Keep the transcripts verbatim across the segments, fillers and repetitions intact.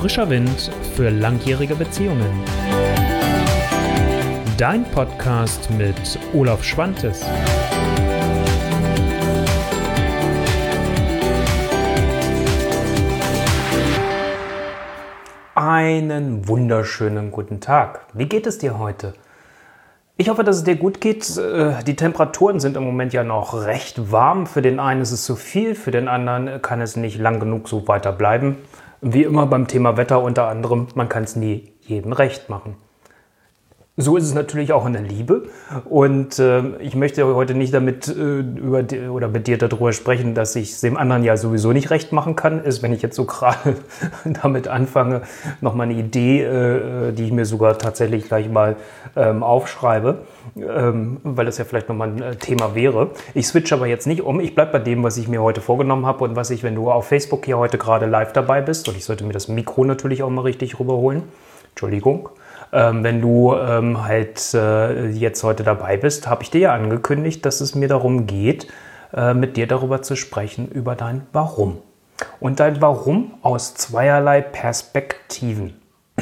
Frischer Wind für langjährige Beziehungen. Dein Podcast mit Olaf Schwantes. Einen wunderschönen guten Tag. Wie geht es dir heute? Ich hoffe, dass es dir gut geht. Die Temperaturen sind im Moment ja noch recht warm. Für den einen ist es zu viel, für den anderen kann es nicht lang genug so weiter bleiben. Wie immer beim Thema Wetter unter anderem, man kann es nie jedem recht machen. So ist es natürlich auch in der Liebe und äh, ich möchte heute nicht damit äh, über die, oder mit dir darüber sprechen, dass ich es dem anderen ja sowieso nicht recht machen kann. Ist, wenn ich jetzt so gerade damit anfange, nochmal eine Idee, äh, die ich mir sogar tatsächlich gleich mal ähm, aufschreibe, ähm, weil das ja vielleicht nochmal ein Thema wäre. Ich switche aber jetzt nicht um. Ich bleibe bei dem, was ich mir heute vorgenommen habe und was ich, wenn du auf Facebook hier heute gerade live dabei bist, und ich sollte mir das Mikro natürlich auch mal richtig rüberholen. Entschuldigung. Ähm, wenn du ähm, halt äh, jetzt heute dabei bist, habe ich dir ja angekündigt, dass es mir darum geht, äh, mit dir darüber zu sprechen, über dein Warum. Und dein Warum aus zweierlei Perspektiven.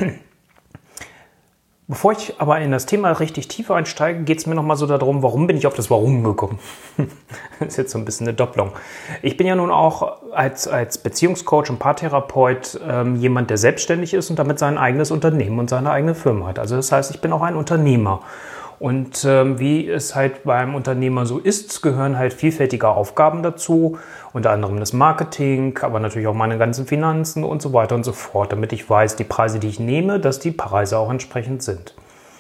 Bevor ich aber in das Thema richtig tief einsteige, geht es mir nochmal so darum, warum bin ich auf das Warum gekommen? Das ist jetzt so ein bisschen eine Doppelung. Ich bin ja nun auch als, als Beziehungscoach und Paartherapeut ähm, jemand, der selbstständig ist und damit sein eigenes Unternehmen und seine eigene Firma hat. Also das heißt, ich bin auch ein Unternehmer. Und ähm, wie es halt beim Unternehmer so ist, gehören halt vielfältige Aufgaben dazu, unter anderem das Marketing, aber natürlich auch meine ganzen Finanzen und so weiter und so fort, damit ich weiß, die Preise, die ich nehme, dass die Preise auch entsprechend sind.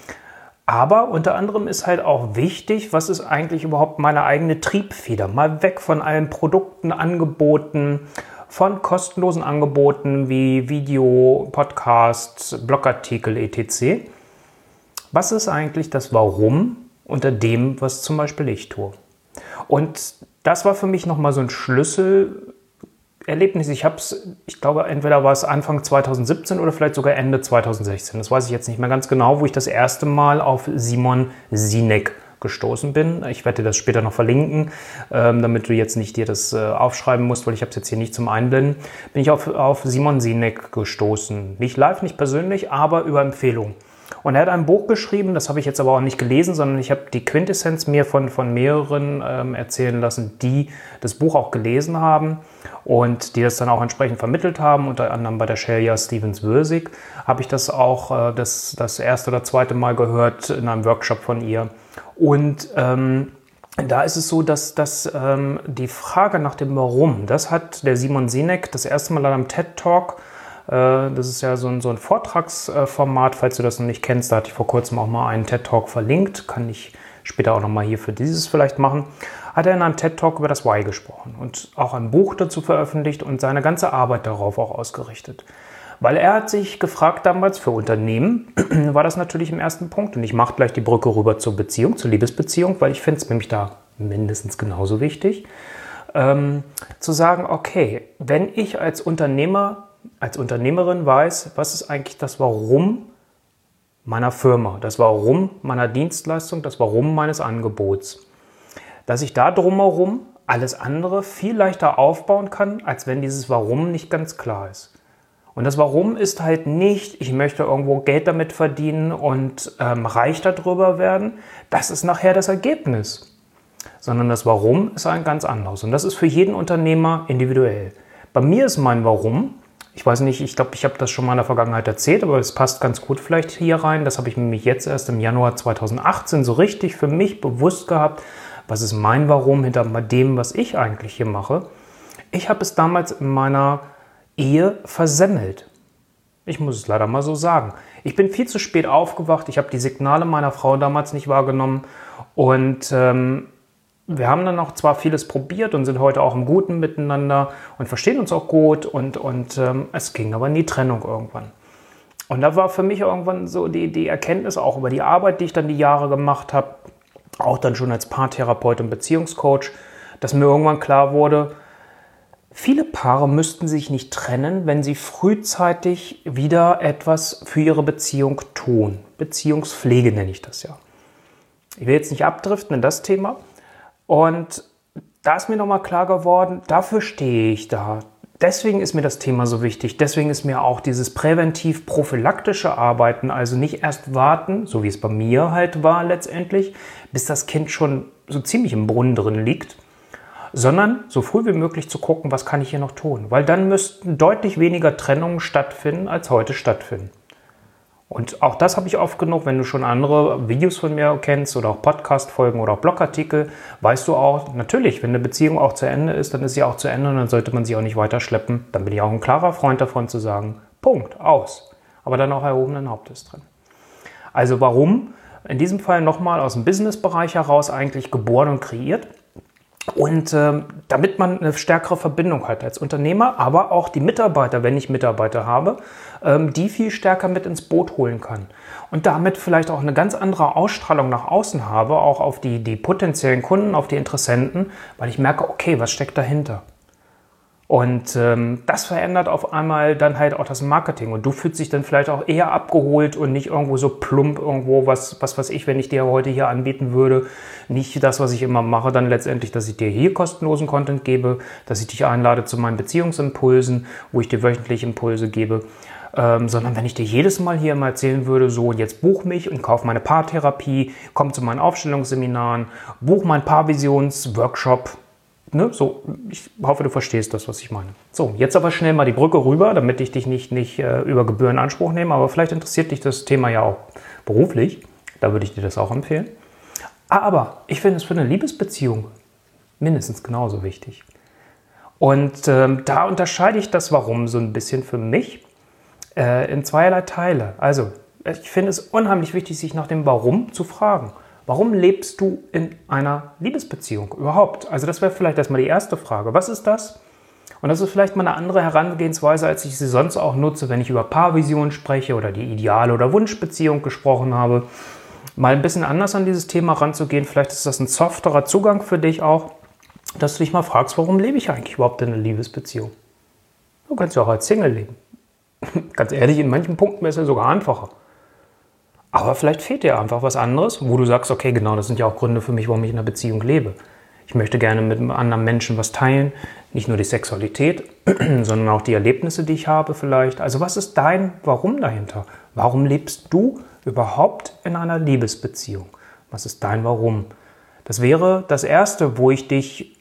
Aber unter anderem ist halt auch wichtig, was ist eigentlich überhaupt meine eigene Triebfeder? Mal weg von allen Produkten, Angeboten, von kostenlosen Angeboten wie Video, Podcasts, Blogartikel et cetera. Was ist eigentlich das Warum unter dem, was zum Beispiel ich tue? Und das war für mich nochmal so ein Schlüsselerlebnis. Ich habe es, ich glaube, entweder war es Anfang zwanzig siebzehn oder vielleicht sogar Ende zwanzig sechzehn. Das weiß ich jetzt nicht mehr ganz genau, wo ich das erste Mal auf Simon Sinek gestoßen bin. Ich werde dir das später noch verlinken, ähm, damit du jetzt nicht dir das äh, aufschreiben musst, weil ich habe es jetzt hier nicht zum Einblenden. Bin ich auf, auf Simon Sinek gestoßen. Nicht live, nicht persönlich, aber über Empfehlung. Und er hat ein Buch geschrieben, das habe ich jetzt aber auch nicht gelesen, sondern ich habe die Quintessenz mir von, von mehreren ähm, erzählen lassen, die das Buch auch gelesen haben und die das dann auch entsprechend vermittelt haben. Unter anderem bei der Shelia Stevens-Würsig habe ich das auch äh, das, das erste oder zweite Mal gehört in einem Workshop von ihr. Und ähm, da ist es so, dass, dass ähm, die Frage nach dem Warum, das hat der Simon Sinek das erste Mal an einem TED-Talk. Das ist ja so ein, so ein Vortragsformat, falls du das noch nicht kennst. Da hatte ich vor kurzem auch mal einen TED-Talk verlinkt. Kann ich später auch noch mal hier für dieses vielleicht machen. Hat er in einem TED-Talk über das Why gesprochen und auch ein Buch dazu veröffentlicht und seine ganze Arbeit darauf auch ausgerichtet. Weil er hat sich gefragt damals, für Unternehmen war das natürlich im ersten Punkt. Und ich mache gleich die Brücke rüber zur Beziehung, zur Liebesbeziehung, weil ich finde es nämlich da mindestens genauso wichtig, ähm, zu sagen, okay, wenn ich als Unternehmer als Unternehmerin weiß, was ist eigentlich das Warum meiner Firma, das Warum meiner Dienstleistung, das Warum meines Angebots. Dass ich da drumherum alles andere viel leichter aufbauen kann, als wenn dieses Warum nicht ganz klar ist. Und das Warum ist halt nicht, ich möchte irgendwo Geld damit verdienen und ähm, reich darüber werden. Das ist nachher das Ergebnis. Sondern das Warum ist ein ganz anderes. Und das ist für jeden Unternehmer individuell. Bei mir ist mein Warum, ich weiß nicht, ich glaube, ich habe das schon mal in der Vergangenheit erzählt, aber es passt ganz gut vielleicht hier rein. Das habe ich nämlich jetzt erst im Januar zwanzig achtzehn so richtig für mich bewusst gehabt. Was ist mein Warum hinter dem, was ich eigentlich hier mache? Ich habe es damals in meiner Ehe versemmelt. Ich muss es leider mal so sagen. Ich bin viel zu spät aufgewacht. Ich habe die Signale meiner Frau damals nicht wahrgenommen. Und ähm, wir haben dann auch zwar vieles probiert und sind heute auch im Guten miteinander und verstehen uns auch gut. Und, und ähm, es ging aber in die Trennung irgendwann. Und da war für mich irgendwann so die, die Erkenntnis auch über die Arbeit, die ich dann die Jahre gemacht habe, auch dann schon als Paartherapeut und Beziehungscoach, dass mir irgendwann klar wurde, viele Paare müssten sich nicht trennen, wenn sie frühzeitig wieder etwas für ihre Beziehung tun. Beziehungspflege nenne ich das ja. Ich will jetzt nicht abdriften in das Thema. Und da ist mir nochmal klar geworden, dafür stehe ich da. deswegen ist mir das Thema so wichtig. Deswegen ist mir auch dieses präventiv-prophylaktische Arbeiten, also nicht erst warten, so wie es bei mir halt war letztendlich, bis das Kind schon so ziemlich im Brunnen drin liegt, sondern so früh wie möglich zu gucken, was kann ich hier noch tun. Weil dann müssten deutlich weniger Trennungen stattfinden, als heute stattfinden. Und auch das habe ich oft genug, wenn du schon andere Videos von mir kennst oder auch Podcast-Folgen oder auch Blogartikel, weißt du auch, natürlich, wenn eine Beziehung auch zu Ende ist, dann ist sie auch zu Ende und dann sollte man sie auch nicht weiter schleppen. Dann bin ich auch ein klarer Freund davon zu sagen, Punkt, aus. Aber dann auch erhobenen Hauptes drin. Also warum? In diesem Fall nochmal aus dem Business-Bereich heraus eigentlich geboren und kreiert. Und ähm, damit man eine stärkere Verbindung hat als Unternehmer, aber auch die Mitarbeiter, wenn ich Mitarbeiter habe, ähm, die viel stärker mit ins Boot holen kann. Und damit vielleicht auch eine ganz andere Ausstrahlung nach außen habe, auch auf die, die potenziellen Kunden, auf die Interessenten, weil ich merke, okay, was steckt dahinter? Und ähm, das verändert auf einmal dann halt auch das Marketing. Und du fühlst dich dann vielleicht auch eher abgeholt und nicht irgendwo so plump irgendwo, was, was weiß ich, wenn ich dir heute hier anbieten würde. Nicht das, was ich immer mache, dann letztendlich, dass ich dir hier kostenlosen Content gebe, dass ich dich einlade zu meinen Beziehungsimpulsen, wo ich dir wöchentlich Impulse gebe. Ähm, sondern wenn ich dir jedes Mal hier immer erzählen würde, so jetzt buch mich und kauf meine Paartherapie, komm zu meinen Aufstellungsseminaren, buch meinen Paarvisions-Workshop. Ne, so, ich hoffe, du verstehst das, was ich meine. So, jetzt aber schnell mal die Brücke rüber, damit ich dich nicht, nicht äh, über Gebühr in Anspruch nehme, aber vielleicht interessiert dich das Thema ja auch beruflich. Da würde ich dir das auch empfehlen. Aber ich finde es für eine Liebesbeziehung mindestens genauso wichtig. Und ähm, da unterscheide ich das Warum so ein bisschen für mich äh, in zweierlei Teile. Also, ich finde es unheimlich wichtig, sich nach dem Warum zu fragen. Warum lebst du in einer Liebesbeziehung überhaupt? Also das wäre vielleicht erstmal die erste Frage. Was ist das? Und das ist vielleicht mal eine andere Herangehensweise, als ich sie sonst auch nutze, wenn ich über Paarvision spreche oder die Ideale- oder Wunschbeziehung gesprochen habe. Mal ein bisschen anders an dieses Thema ranzugehen. Vielleicht ist das ein softerer Zugang für dich auch, dass du dich mal fragst, warum lebe ich eigentlich überhaupt in einer Liebesbeziehung? Du kannst ja auch als Single leben. Ganz ehrlich, in manchen Punkten wäre es ja sogar einfacher. Aber vielleicht fehlt dir einfach was anderes, wo du sagst, okay, genau, das sind ja auch Gründe für mich, warum ich in einer Beziehung lebe. Ich möchte gerne mit einem anderen Menschen was teilen, nicht nur die Sexualität, sondern auch die Erlebnisse, die ich habe vielleicht. Also was ist dein Warum dahinter? Warum lebst du überhaupt in einer Liebesbeziehung? Was ist dein Warum? Das wäre das Erste, wo ich dich,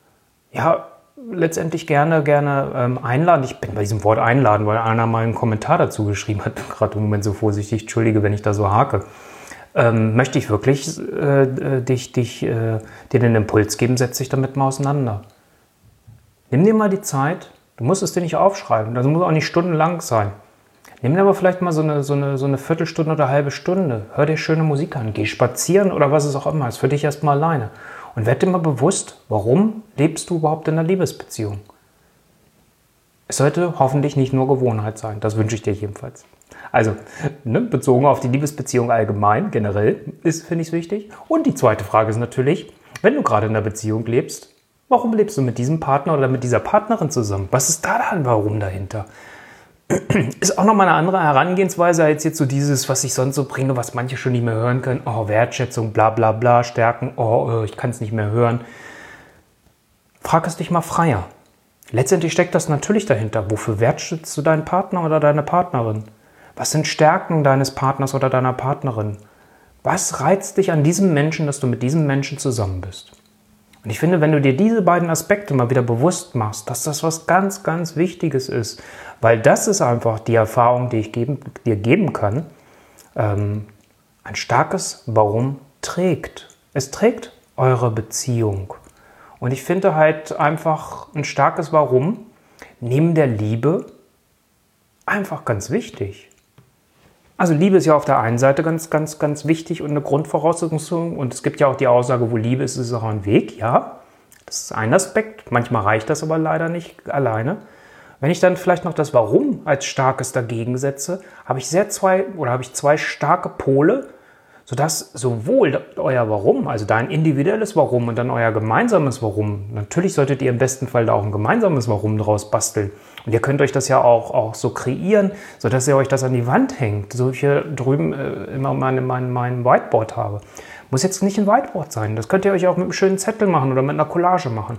ja, letztendlich gerne, gerne ähm, einladen. Ich bin bei diesem Wort einladen, weil einer mal einen Kommentar dazu geschrieben hat, gerade im Moment so vorsichtig, entschuldige, wenn ich da so hake. Ähm, möchte ich wirklich äh, dich, dich, äh, dir den Impuls geben, setz dich damit mal auseinander. Nimm dir mal die Zeit, du musst es dir nicht aufschreiben, das muss auch nicht stundenlang sein. Nimm dir aber vielleicht mal so eine, so eine, so eine Viertelstunde oder eine halbe Stunde, hör dir schöne Musik an, geh spazieren oder was es auch immer ist, für dich erstmal alleine. Und werd dir mal bewusst, warum lebst du überhaupt in einer Liebesbeziehung? Es sollte hoffentlich nicht nur Gewohnheit sein, das wünsche ich dir jedenfalls. Also, ne, bezogen auf die Liebesbeziehung allgemein, generell, ist, finde ich es wichtig. Und die zweite Frage ist natürlich, wenn du gerade in einer Beziehung lebst, warum lebst du mit diesem Partner oder mit dieser Partnerin zusammen? Was ist da dann Warum dahinter? Ist auch nochmal eine andere Herangehensweise als jetzt so dieses, was ich sonst so bringe, was manche schon nicht mehr hören können. Oh, Wertschätzung, bla bla bla, Stärken, oh, ich kann es nicht mehr hören. Frag es dich mal freier. Letztendlich steckt das natürlich dahinter. Wofür wertschätzt du deinen Partner oder deine Partnerin? Was sind Stärken deines Partners oder deiner Partnerin? Was reizt dich an diesem Menschen, dass du mit diesem Menschen zusammen bist? Und ich finde, wenn du dir diese beiden Aspekte mal wieder bewusst machst, dass das was ganz, ganz Wichtiges ist, weil das ist einfach die Erfahrung, die ich geben, dir geben kann, ähm, ein starkes Warum trägt. Es trägt eure Beziehung. Und ich finde halt einfach ein starkes Warum neben der Liebe einfach ganz wichtig. Also Liebe ist ja auf der einen Seite ganz, ganz, ganz wichtig und eine Grundvoraussetzung. Und es gibt ja auch die Aussage, wo Liebe ist, ist auch ein Weg. Ja, das ist ein Aspekt. Manchmal reicht das aber leider nicht alleine. Wenn ich dann vielleicht noch das Warum als starkes dagegen setze, habe ich sehr zwei oder habe ich zwei starke Pole, sodass sowohl euer Warum, also dein individuelles Warum und dann euer gemeinsames Warum, natürlich solltet ihr im besten Fall da auch ein gemeinsames Warum draus basteln. Und ihr könnt euch das ja auch, auch so kreieren, sodass ihr euch das an die Wand hängt, so wie ich hier drüben äh, immer mein, mein, mein Whiteboard habe. Muss jetzt nicht ein Whiteboard sein, das könnt ihr euch auch mit einem schönen Zettel machen oder mit einer Collage machen.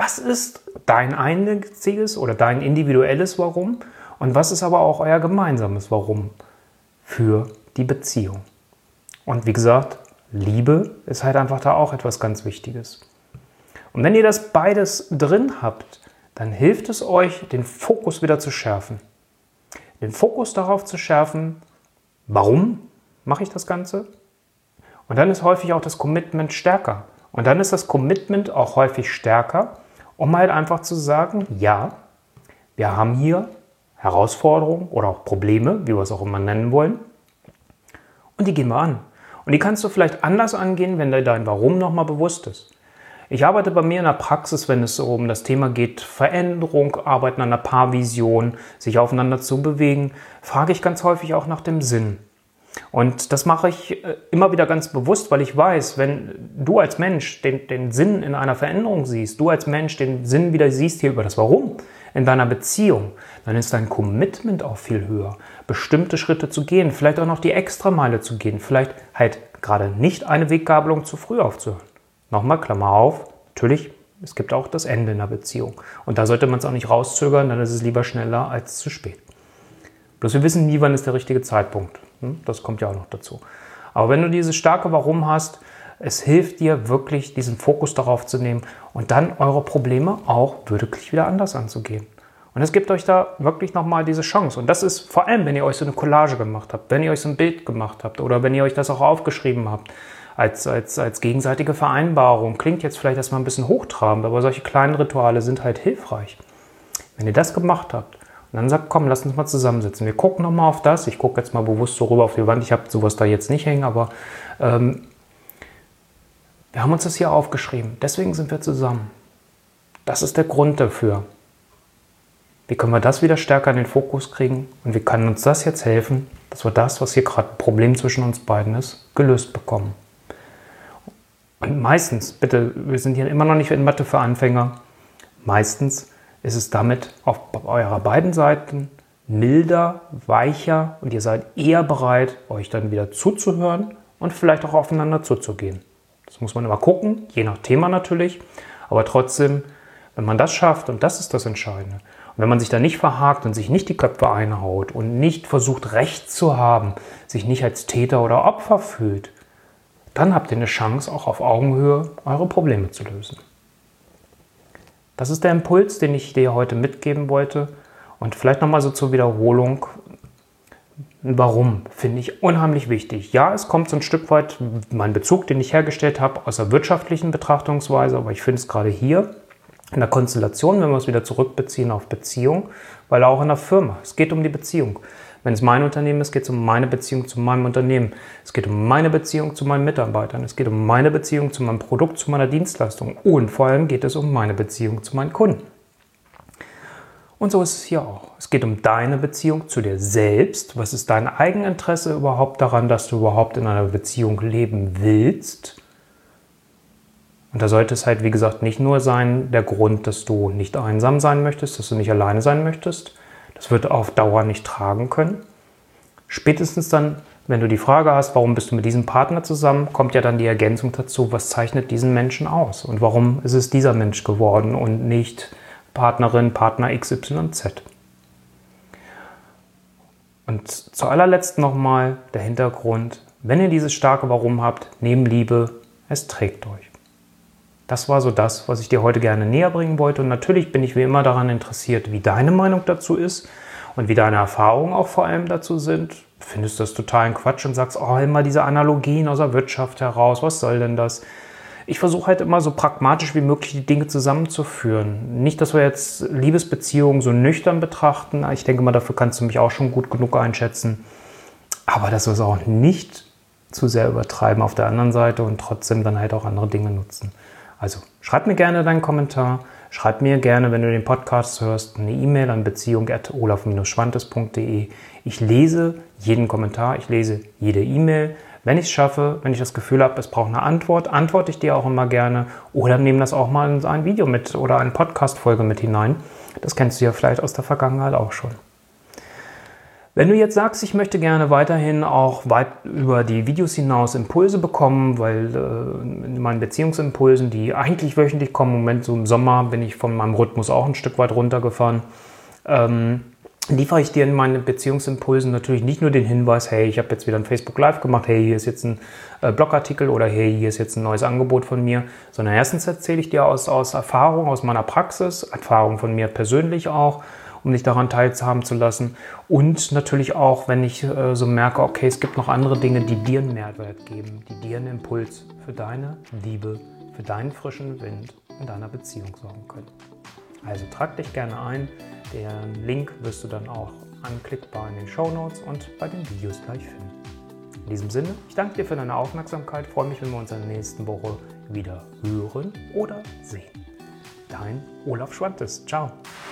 Was ist dein einziges oder dein individuelles Warum und was ist aber auch euer gemeinsames Warum für die Beziehung? Und wie gesagt, Liebe ist halt einfach da auch etwas ganz Wichtiges. Und wenn ihr das beides drin habt, dann hilft es euch, den Fokus wieder zu schärfen. Den Fokus darauf zu schärfen, warum mache ich das Ganze? Und dann ist häufig auch das Commitment stärker. Und dann ist das Commitment auch häufig stärker, um halt einfach zu sagen, ja, wir haben hier Herausforderungen oder auch Probleme, wie wir es auch immer nennen wollen. Und die gehen wir an. Und die kannst du vielleicht anders angehen, wenn dir dein Warum nochmal bewusst ist. Ich arbeite bei mir in der Praxis, wenn es um das Thema geht, Veränderung, Arbeiten an einer Paarvision, sich aufeinander zu bewegen, frage ich ganz häufig auch nach dem Sinn. Und das mache ich immer wieder ganz bewusst, weil ich weiß, wenn du als Mensch den, den Sinn in einer Veränderung siehst, du als Mensch den Sinn wieder siehst hier über das Warum in deiner Beziehung, dann ist dein Commitment auch viel höher, bestimmte Schritte zu gehen, vielleicht auch noch die Extrameile zu gehen, vielleicht halt gerade nicht eine Weggabelung zu früh aufzuhören. Nochmal, Klammer auf, natürlich, es gibt auch das Ende in der Beziehung. Und da sollte man es auch nicht rauszögern, dann ist es lieber schneller als zu spät. Bloß wir wissen nie, wann ist der richtige Zeitpunkt. Das kommt ja auch noch dazu. Aber wenn du dieses starke Warum hast, es hilft dir wirklich, diesen Fokus darauf zu nehmen und dann eure Probleme auch wirklich wieder anders anzugehen. Und es gibt euch da wirklich nochmal diese Chance. Und das ist vor allem, wenn ihr euch so eine Collage gemacht habt, wenn ihr euch so ein Bild gemacht habt oder wenn ihr euch das auch aufgeschrieben habt, Als, als, als gegenseitige Vereinbarung. Klingt jetzt vielleicht erstmal ein bisschen hochtrabend, aber solche kleinen Rituale sind halt hilfreich. Wenn ihr das gemacht habt und dann sagt, komm, lass uns mal zusammensitzen. Wir gucken nochmal auf das. Ich gucke jetzt mal bewusst so rüber auf die Wand. Ich habe sowas da jetzt nicht hängen, aber ähm, wir haben uns das hier aufgeschrieben. Deswegen sind wir zusammen. Das ist der Grund dafür. Wie können wir das wieder stärker in den Fokus kriegen und wie kann uns das jetzt helfen, dass wir das, was hier gerade ein Problem zwischen uns beiden ist, gelöst bekommen? Und meistens, bitte, wir sind hier immer noch nicht in Mathe für Anfänger, meistens ist es damit auf eurer beiden Seiten milder, weicher und ihr seid eher bereit, euch dann wieder zuzuhören und vielleicht auch aufeinander zuzugehen. Das muss man immer gucken, je nach Thema natürlich, aber trotzdem, wenn man das schafft, und das ist das Entscheidende, und wenn man sich da nicht verhakt und sich nicht die Köpfe einhaut und nicht versucht, Recht zu haben, sich nicht als Täter oder Opfer fühlt, dann habt ihr eine Chance, auch auf Augenhöhe eure Probleme zu lösen. Das ist der Impuls, den ich dir heute mitgeben wollte. Und vielleicht nochmal so zur Wiederholung. Warum finde ich unheimlich wichtig. Ja, es kommt so ein Stück weit mein Bezug, den ich hergestellt habe, aus der wirtschaftlichen Betrachtungsweise. Aber ich finde es gerade hier in der Konstellation, wenn wir es wieder zurückbeziehen auf Beziehung, weil auch in der Firma, es geht um die Beziehung. Wenn es mein Unternehmen ist, geht es um meine Beziehung zu meinem Unternehmen. Es geht um meine Beziehung zu meinen Mitarbeitern. Es geht um meine Beziehung zu meinem Produkt, zu meiner Dienstleistung. Und vor allem geht es um meine Beziehung zu meinen Kunden. Und so ist es hier auch. Es geht um deine Beziehung zu dir selbst. Was ist dein Eigeninteresse überhaupt daran, dass du überhaupt in einer Beziehung leben willst? Und da sollte es halt, wie gesagt, nicht nur sein, der Grund, dass du nicht einsam sein möchtest, dass du nicht alleine sein möchtest. Das wird auf Dauer nicht tragen können. Spätestens dann, wenn du die Frage hast, warum bist du mit diesem Partner zusammen, kommt ja dann die Ergänzung dazu, was zeichnet diesen Menschen aus und warum ist es dieser Mensch geworden und nicht Partnerin, Partner X Y Z. Und zu allerletzt nochmal der Hintergrund, wenn ihr dieses starke Warum habt, neben Liebe, es trägt euch. Das war so das, was ich dir heute gerne näher bringen wollte. Und natürlich bin ich wie immer daran interessiert, wie deine Meinung dazu ist und wie deine Erfahrungen auch vor allem dazu sind. Findest du das totalen Quatsch und sagst, oh, immer diese Analogien aus der Wirtschaft heraus, was soll denn das? Ich versuche halt immer so pragmatisch wie möglich die Dinge zusammenzuführen. Nicht, dass wir jetzt Liebesbeziehungen so nüchtern betrachten. Ich denke mal, dafür kannst du mich auch schon gut genug einschätzen. Aber dass wir es auch nicht zu sehr übertreiben auf der anderen Seite und trotzdem dann halt auch andere Dinge nutzen. Also schreib mir gerne deinen Kommentar, schreib mir gerne, wenn du den Podcast hörst, eine E-Mail an beziehung at olaf schwantes punkt de. Ich lese jeden Kommentar, ich lese jede E-Mail. Wenn ich es schaffe, wenn ich das Gefühl habe, es braucht eine Antwort, antworte ich dir auch immer gerne oder nehme das auch mal in ein Video mit oder eine Podcast-Folge mit hinein. Das kennst du ja vielleicht aus der Vergangenheit auch schon. Wenn du jetzt sagst, ich möchte gerne weiterhin auch weit über die Videos hinaus Impulse bekommen, weil äh, in meinen Beziehungsimpulsen, die eigentlich wöchentlich kommen, im Moment so im Sommer bin ich von meinem Rhythmus auch ein Stück weit runtergefahren, ähm, liefere ich dir in meinen Beziehungsimpulsen natürlich nicht nur den Hinweis, hey, ich habe jetzt wieder ein Facebook Live gemacht, hey, hier ist jetzt ein äh, Blogartikel oder hey, hier ist jetzt ein neues Angebot von mir, sondern erstens erzähle ich dir aus, aus Erfahrung, aus meiner Praxis, Erfahrung von mir persönlich auch, um dich daran teilhaben zu lassen. Und natürlich auch, wenn ich äh, so merke, okay, es gibt noch andere Dinge, die dir einen Mehrwert geben, die dir einen Impuls für deine Liebe, für deinen frischen Wind in deiner Beziehung sorgen können. Also trag dich gerne ein. Den Link wirst du dann auch anklickbar in den Shownotes und bei den Videos gleich finden. In diesem Sinne, ich danke dir für deine Aufmerksamkeit, freue mich, wenn wir uns in der nächsten Woche wieder hören oder sehen. Dein Olaf Schwantes. Ciao.